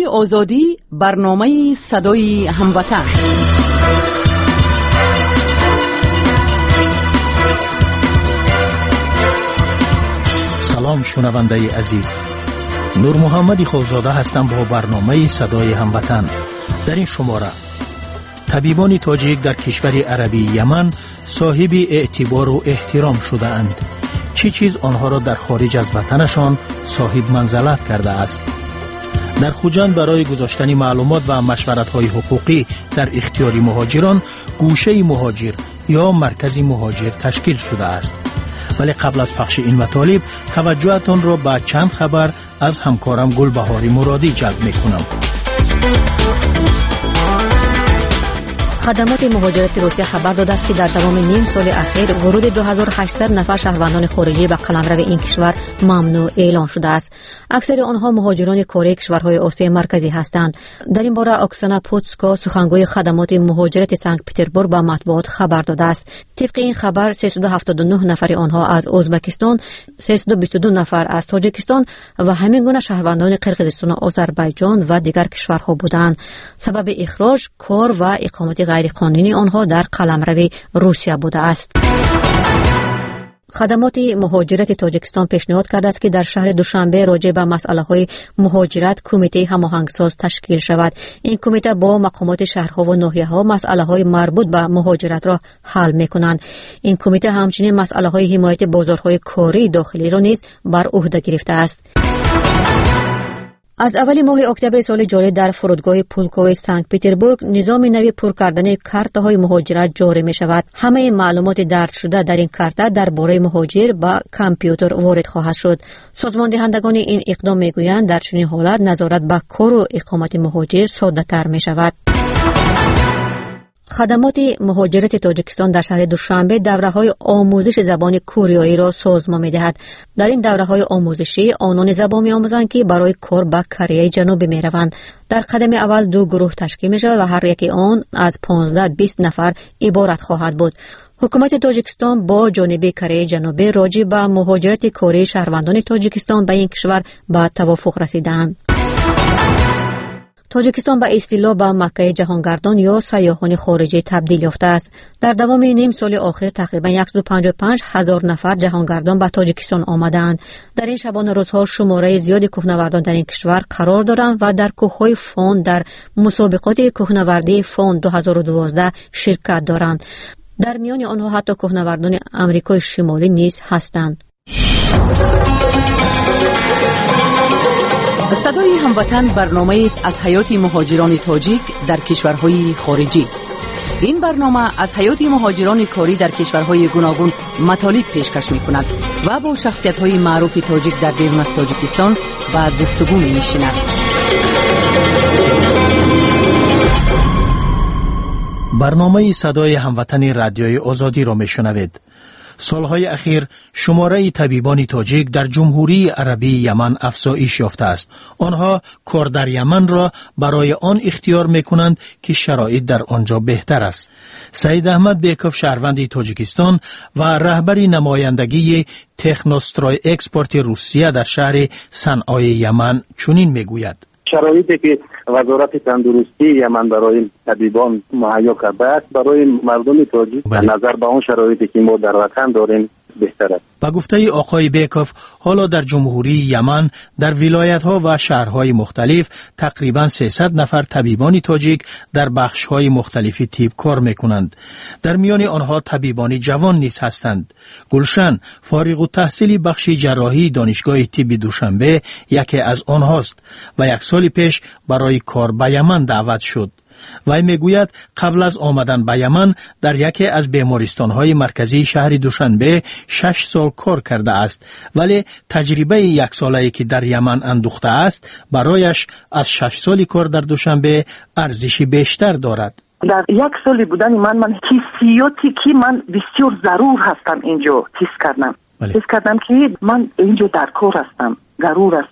آزادی، برنامه صدای هموطن. سلام شنونده عزیز، نور محمدی خوزاده هستم با برنامه صدای هموطن. در این شماره طبیبان تاجیک در کشور عربی یمن صاحب اعتبار و احترام شده اند. چه چیز آنها را در خارج از وطنشان صاحب منزلت کرده است؟ در خوجند برای گذاشتن معلومات و مشورت‌های حقوقی در اختیار مهاجران گوشه مهاجر یا مرکز مهاجر تشکیل شده است. ولی قبل از پخش این مطالب توجهتان را به چند خبر از همکارم گلبهاری مرادی جلب می‌کنم. خدمات مهاجرت روسیه خبر داده است که در دوام نیم سال اخیر ورود 2800 نفر شهروندان خارجی به قلمرو این کشور ممنوع اعلان شده است. اکثر آنها مهاجران کره کشورهای آسیای مرکزی هستند. در این باره اکسانا پوتسکا سخنگوی خدمات مهاجرت سنت پترزبورگ به مطبوعات خبر داده است. طبق این خبر 379 نفر آنها از ازبکستان، 322 نفر از تاجیکستان و همین گونه شهروندان قرقیزستان و آذربایجان و دیگر کشورها بودند. سبب اخراج کار و اقامت غیر قانونی آنها در قلمرو روسیه بوده است. خدمات مهاجرت تاجیکستان پیشنهاد کرده است که در شهر دوشنبه راجع به مسائل مهاجرت کمیته هماهنگساز تشکیل شود. این کمیته با مقامات شهرها و ناحیه‌ها مسائل مربوط به مهاجرت را حل می‌کنند. این کمیته همچنین مسائل حمایت بازارهای کاری داخلی را نیز بر عهده گرفته است. از اول ماه اکتبر سال جاری در فرودگاه پولکوی سنت پترزبورگ نظام نوی پر کردن کارت‌های مهاجرت جاری می شود. همه معلومات درج شده در این کارت درباره مهاجر با کامپیوتر وارد خواهد شد. سازمان دهندگان این اقدام می گویند در چنین حالت نظارت به کار و اقامت مهاجر ساده تر می شود. خدمات مهاجرت تاجیکستان در شهر دوشنبه دوره‌های آموزش زبان کوریایی را سازمان می‌دهد. در این دوره‌های آموزشی آنان زبان می‌آموزند که برای کار به کره جنوبی می‌روند. در قدم اول 2 گروه تشکیل می‌شود و هر یک آن از 15-20 نفر عبارت خواهد بود. حکومت تاجیکستان با جانب کره جنوبی راجع به مهاجرت کره شهروندان تاجیکستان به این کشور به توافق رسیدند. تاجیکستان به اصطلاح به مکه جهانگردان یا سیاحان خارجی تبدیل یافته است. در دوام نیم سال آخر تقریبا 155,000 نفر جهانگردان به تاجیکستان آمدند. در این شبانه روزها شماره زیادی کوهنوردان در این کشور قرار دارند و در کوههای فون در مسابقات کوهنوردی فون 2012 شرکت دارند. در میان آنها حتی کوهنوردان آمریکای شمالی نیز هستند. صدای هموطن برنامه است از حیات مهاجران تاجیک در کشورهای خارجی. این برنامه از حیات مهاجران کاری در کشورهای گوناگون مطالب پیشکش می کند و با شخصیت‌های معروف تاجیک در بیرون از تاجیکستان و گفتگو می نشیند. برنامه صدای هموطن رادیوی آزادی را می شنوید. سالهای اخیر شماره طبیبان تاجیک در جمهوری عربی یمن افزایش یافته است. آنها کار در یمن را برای آن اختیار می‌کنند که شرایط در آنجا بهتر است. سید احمد بیکوف شهروند تاجیکستان و رهبر نمایندگی تکنوسترای اکسپورت روسیه در شهر صنعای یمن چنین میگوید: شرایطی که وزارت تندرستی یمن برای طبیبان مهیا کرده است برای مردم تاجیک به نظر به اون شرایطی که ما در وطن داریم بهتر است. با گفته آقای بیکوف حالا در جمهوری یمن در ولایت‌ها و شهرهای مختلف تقریباً 300 نفر طبیبان تاجیک در بخش‌های مختلفی طب کار می‌کنند. در میان آنها طبیبان جوان نیز هستند. گلشن فارغ التحصیل بخش جراحی دانشگاه طب دوشنبه یکی از آنهاست و 1 سال پیش برای کار به یمن دعوت شد. وی میگوید قبل از آمدن به یمن در یکی از بیمارستان‌های مرکزی شهر دوشنبه 6 سال کار کرده است، ولی تجربه 1 ساله‌ای که در یمن اندوخته است برایش از 6 سالی کار در دوشنبه ارزشی بیشتر دارد. در 1 سالی بودن من حسیاتی که من بسیار ضرور هستم اینجا حس کردم. حس کردم که من اینجا در کار هستم، ضرور هستم.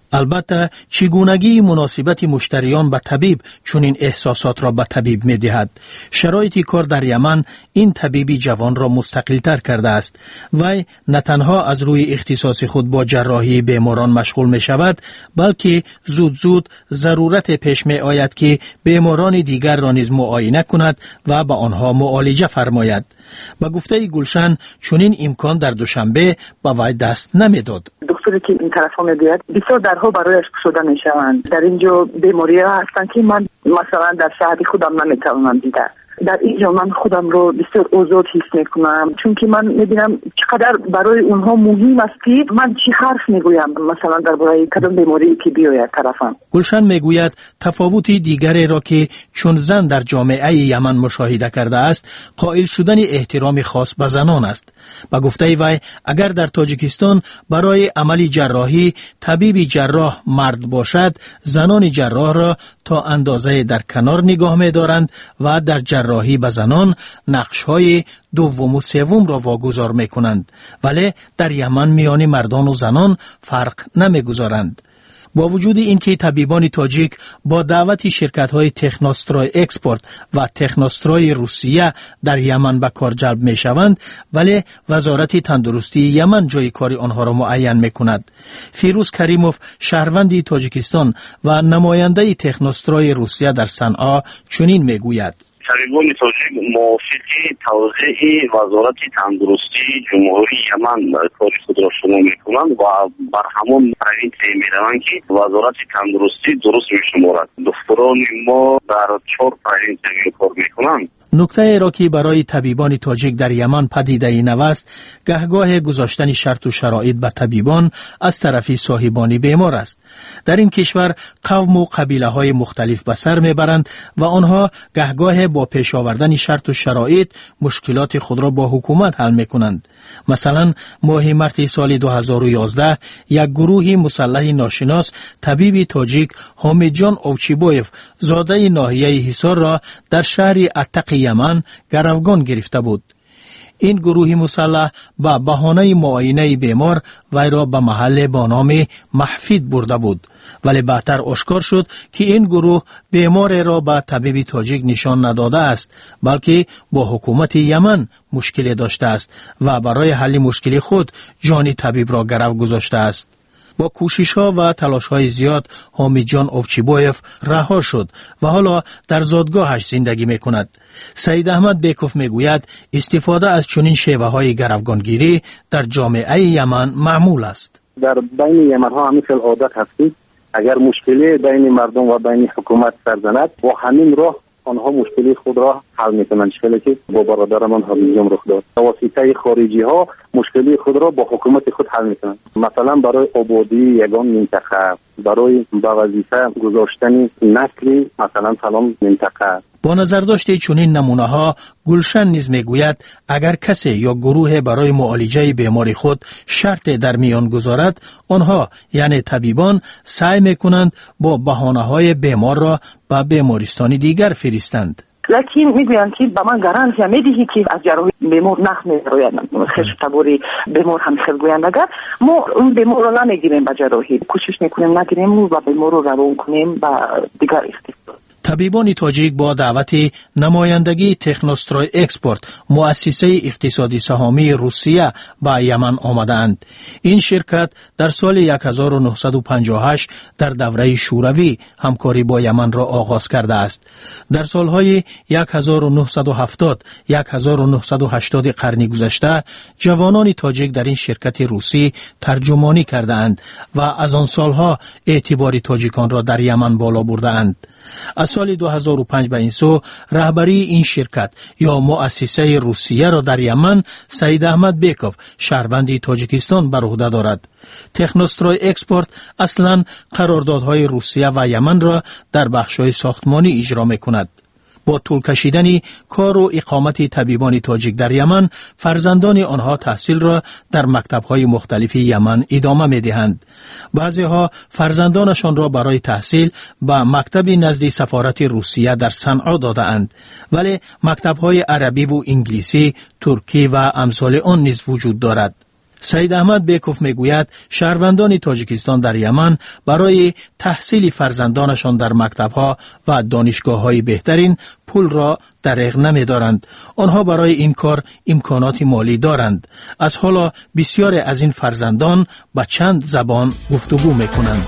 البته چگونگی مناسبت مشتریان به طبیب چنین احساسات را به طبیب می دهد. شرایط کار در یمن این طبیبی جوان را مستقل‌تر کرده است. وی نه تنها از روی اختصاص خود با جراحی بیماران مشغول می شود، بلکه زود زود ضرورت پیش می آید که بیماران دیگر را نیز معاینه کند و به آنها معالجه فرماید. با گفته گلشن چنین امکان در دوشنبه به وی دست نمیداد. دکتری که این طرف ها میگوید بسیار درها برایش شده میشوند. در اینجا بیماری ها هستند که من مثلا در شهر خودم نمیتوانم دیده. در اینجا من خودم رو بسیار آزاد حس میکنم، چون که من میبینم چقدر برای اونها مهم است که من چی حرف میگویم مثلا درباره کدام بیماری که بیاید طرفم. گلشن میگوید تفاوت دیگری را که چون زن در جامعه یمن مشاهده کرده است قائل شدن احترام خاص به زنان است. با گفته وی اگر در تاجیکستان برای عمل جراحی طبیب جراح مرد باشد، زنان جراح را تا اندازه در کنار نگاه می‌دارند و در جراحی به زنان نقش‌های دوم و سوم را واگذار می‌کنند، ولی در یمن میان مردان و زنان فرق نمی‌گذارند. با وجود اینکه طبیبان تاجیک با دعوت شرکت‌های تکنوسترای اکسپورت و تکنوسترای روسیه در یمن به کار جلب می‌شوند، ولی وزارت تندرستی یمن جای کار آنها را معین می‌کند. فیروز کریموف شهروند تاجیکستان و نماینده تکنوسترای روسیه در صنعا چنین می‌گوید: طبیبان تاجیک موافق توزیع وزارت تندرستی جمهوری یمن کار خود را شروع میکنند و بر همان روی طی میروند که وزارت تندرستی درست میشمارد. دکتران ما در 4 پروینس کار میکنند. نکته را که برای طبیبان تاجیک در یمن پدیده نوست، گهگاه گذاشتن شرط و شرایط به طبیبان از طرف صاحبان بیمار است. در این کشور قوم و قبیله های مختلف به سر میبرند و آنها گهگاه با پیش آوردن شرط و شرایط مشکلات خود را با حکومت حل میکنند. مثلا ماه مارس سال 2011 یک گروه مسلح ناشناس طبیب تاجیک حامد جان اوچیبویف زاده ناحیه حصار را در شهر اتق یمن گروگان گرفته بود. این گروه مسلح با بهانه معاینه بیمار وی را به محل با نام محفید برده بود، ولی بعدتر آشکار شد که این گروه بیمار را به طبیب تاجیک نشان نداده است، بلکه با حکومت یمن مشکلی داشته است و برای حل مشکل خود جان طبیب را گرو گذاشته است. با کوشش‌ها و تلاش‌های زیاد حامد جان اوچیبویف رها شد و حالا در زادگاهش زندگی می‌کند. سید احمد بیکوف میگوید استفاده از چنین شیوه‌های گروگانگیری در جامعه یمن معمول است. در بین یمن‌ها همیشه عادت هستی اگر مشکلی بین مردم و بین حکومت سر زند، با همین راه آنها مشکلی خود را حل میکنند. مشکلی که با برادرمان حامیجان رخ داد، واسطه خارجی ها مشکلی خود را با حکومت خود حل میکنند. مثلا برای آبادی یگان منطقه، برای به وظیفه گذاشتن نسلی مثلا فلان منطقه. با نظر داشته چنین نمونه ها، گلشن نیز میگوید اگر کسی یا گروه برای معالجه بیماری خود شرط در میان گذارد، آنها یعنی طبیبان سعی میکنند با بهانه های بیمار را به بیمارستان دیگر فرستند. لیکن میگویند که به من گارانتی میدهی که از جراحی بیمار نخ میروید. خیش تبوری بیمار هم خیلی گویند اگر ما اون بیمار را نمیگیریم به جراحی، کوشش میکنیم نگیریم و بیمار رو روان کنیم به دیگر اختصاص. طبیبان تاجیک با دعوت نمایندگی تکنوسترای اکسپورت مؤسسه اقتصادی سهامی روسیه به یمن آمدند. این شرکت در سال 1958 در دوره شوروی همکاری با یمن را آغاز کرده است. در سالهای 1970 1980 قرن گذشته جوانان تاجیک در این شرکت روسی ترجمانی کردند و از آن سالها اعتبار تاجیکان را در یمن بالا بردند. از سال 2005 به این سو رهبری این شرکت یا مؤسسه روسیه را در یمن سید احمد بیکوف شهروند تاجیکستان بر عهده دارد. تکنوسترای اکسپورت اصلا قراردادهای روسیه و یمن را در بخش‌های ساختمانی اجرا می‌کند. با طول کشیدن کار و اقامت طبیبان تاجیک در یمن، فرزندان آنها تحصیل را در مکتب‌های مختلف یمن ادامه می‌دهند. بعضی‌ها فرزندانشان را برای تحصیل به مکتب نزد سفارت روسیه در صنعا داده‌اند، ولی مکتب‌های عربی و انگلیسی، ترکی و امثال آن نیز وجود دارد. سید احمد بیکوف میگوید شهروندان تاجیکستان در یمن برای تحصیل فرزندانشان در مکتب‌ها و دانشگاه‌های بهترین پول را دریغ نمی‌دارند. آنها برای این کار امکانات مالی دارند. از حالا بسیاری از این فرزندان به چند زبان گفتگو می‌کنند.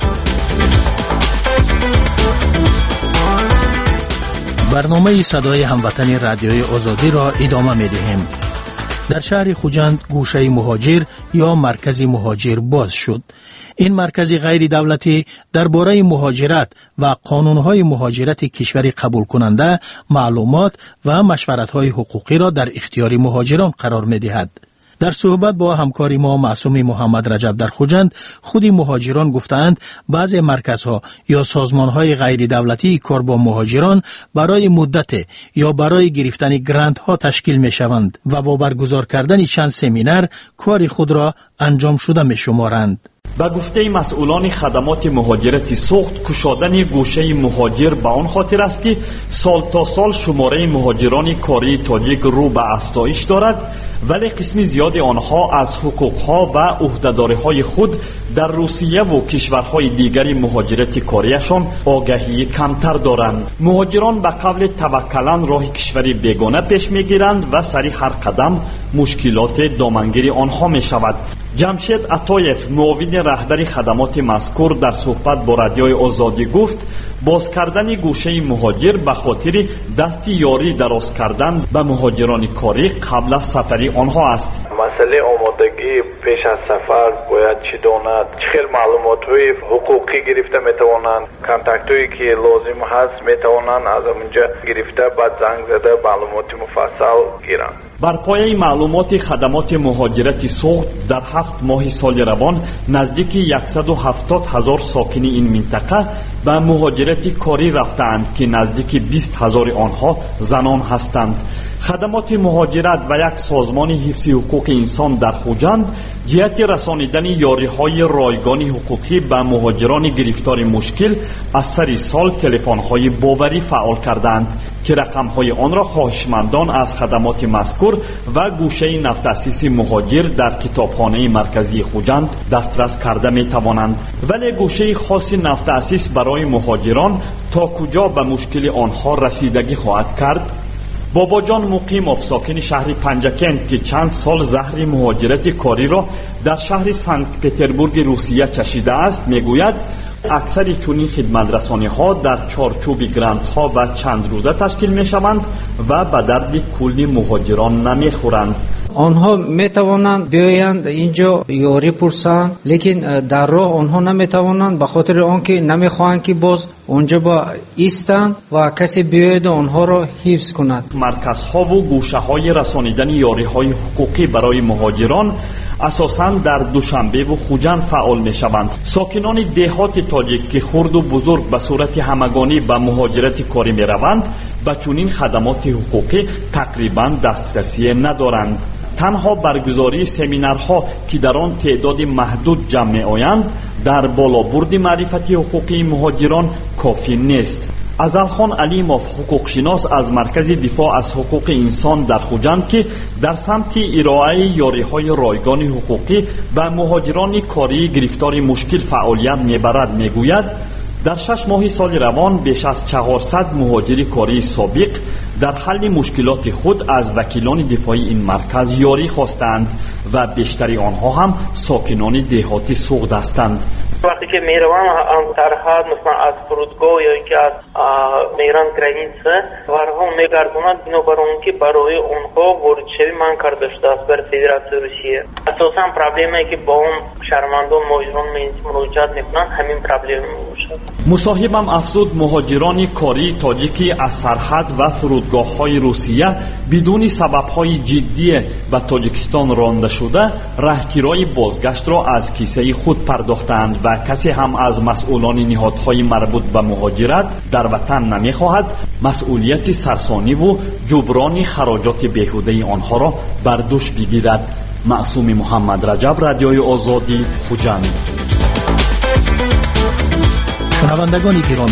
برنامه صدای هموطن رادیوی آزادی را ادامه می‌دهیم. در شهر خوجند گوشه مهاجر یا مرکز مهاجر باز شد. این مرکز غیر دولتی درباره مهاجرت و قانونهای مهاجرت کشور قبول کننده معلومات و مشورت‌های حقوقی را در اختیار مهاجران قرار می‌دهد. در صحبت با همکار ما معصوم محمد رجب در خوجند، خود مهاجران گفتند بعضی مرکزها یا سازمانهای غیر دولتی کار با مهاجران برای مدت یا برای گرفتن گرانت ها تشکیل می شوند و با برگزار کردن چند سمینار کار خود را انجام شده می شمارند. با گفته مسئولان خدمات مهاجرت سوخت، کشادن گوشه مهاجر به آن خاطر است که سال تا سال شماره مهاجران کاری تاجیک رو به افزایش دارد، ولی قسم زیاد آنها از حقوقها و عهدهداری‌های خود در روسیه و کشورهای دیگری مهاجرت کاریشان آگاهی کمتر دارند. مهاجران به قول توکلاً راه کشوری بیگانه پیش میگیرند و سری هر قدم مشکلات دامنگیری آنها می شود. جمشید عطایف معاون رهبر خدمات مذکور در صحبت با رادیوی آزادی گفت باز کردن گوشه مهاجر به خاطر دست یاری دراز کردن به مهاجران کاری قبل از سفری آنها است. مسئله آمادگی پیش از سفر باید چی داند، چه خیلی معلومات‌های حقوقی گرفته میتوانند، کانتاکت‌هایی که لازم هست میتوانند از اونجا گرفته بعد زنگ زده معلومات مفصل گیرند. بر پایه معلومات خدمات مهاجرت سوخت در 7 ماه سال روان نزدیک 170,000 ساکن این منطقه به مهاجرت کاری رفتند که نزدیک 20,000 آنها زنان هستند. خدمات مهاجرت و یک سازمان حفظ حقوق انسان در خوجند جهت رسانیدن یاری‌های رایگان حقوقی به مهاجران گرفتار مشکل از سر سال تلفن‌های باوری فعال کردند که رقم‌های آن را خواهشمندان از خدمات مذکور و گوشه نفت‌اسیس مهاجر در کتابخانه مرکزی خوجند دسترس کرده می‌توانند. ولی گوشه خاص نفت‌اسیس برای مهاجران تا کجا به مشکل آنها رسیدگی خواهد کرد؟ باباجان مقیم ساکن شهر پنجکند که چند سال زهر مهاجرت کاری را در شهر سنت پترزبورگ روسیه چشیده است میگوید اکثر چنین خدمترسانی ها در چارچوب گرانت ها و چند روزه تشکیل می شوند و به درد کل مهاجران نمی خورند. آنها می توانند بیایند اینجا یاری پرسند، لیکن در راه آنها نمی توانند به خاطر آنکه نمی خواهند که باز اونجا با ایستند و کسی بیاید آنها را حفظ کند. مرکزها و گوشه های رسانیدن یاری های حقوقی برای مهاجران اساساً در دوشنبه و خوجند فعال می شوند. ساکنان دهات تاجیک که خرد و بزرگ به صورت همگانی به مهاجرت کاری می روند به چنین خدمات حقوقی تقریباً دسترسی ندارند. تنها برگزاری سمینارها که در آن تعداد محدود جمع می آیند در بالابرد معرفتی حقوقی مهاجران کافی نیست. ازلخان علیموف حقوقشناس از مرکز دفاع از حقوق انسان در خوجند که در سمت ارائه یاری‌های رایگان حقوقی و مهاجران کاری گرفتار مشکل فعالیت می‌برد میگوید در 6 ماه سال روان بیش از 400 مهاجر کاری سابق در حل مشکلات خود از وکیلان دفاعی این مرکز یاری خواستند و بیشتری آنها هم ساکنان دهاتی سوخت هستند. وقتی که میروم سرحد مثلا از فرودگاه یا اینکه از میران گرانیسه وارها میگردونند بنابراین که برای اونها ورودشوی من کرده شده است بر فدراسیون روسیه. اساسا پرابلمی که با اون شهروندان مهاجران مراجعت میکنند همین پرابلم میشه. مصاحبم افزود مهاجران کاری تاجیکی از سرحد و فرودگاه‌های روسیه بدون سبب‌های جدی به تاجیکستان رانده شده راهگیری بازگشت را از کیسه خود پرداختند و کسی هم از مسئولان نهادهای مربوط به مهاجرت در وطن نمی‌خواهد مسئولیت سرسانی و جبران خراجات بیهوده آنها را بر دوش بگیرد. معصوم محمد رجب، رادیوی آزادی، خوجند. شنوندگان گرامی،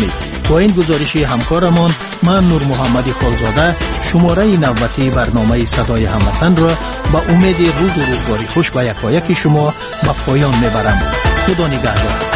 با این گزارش همکارمان من نور محمد خالزاده شماره نوبتی برنامه صدای هموطن را با امید روز و روزگاری خوش به یکایک شما به پایان میبرم. خدا نگهدار.